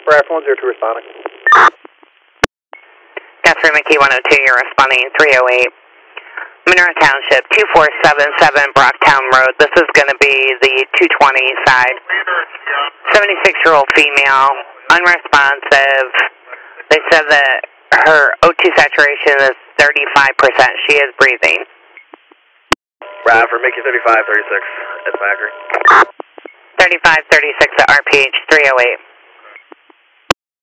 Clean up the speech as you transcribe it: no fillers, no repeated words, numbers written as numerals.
Brad 102 responding. Catherine McKee 102, you're responding 308. Monroe Township, 2477 Brocktown Road. This is going to be the 220 side. 76-year-old female, unresponsive. They said that her O2 saturation is 35%. She is breathing. Brad for Mickey 3536 at Factory. 3536 at RPH 308.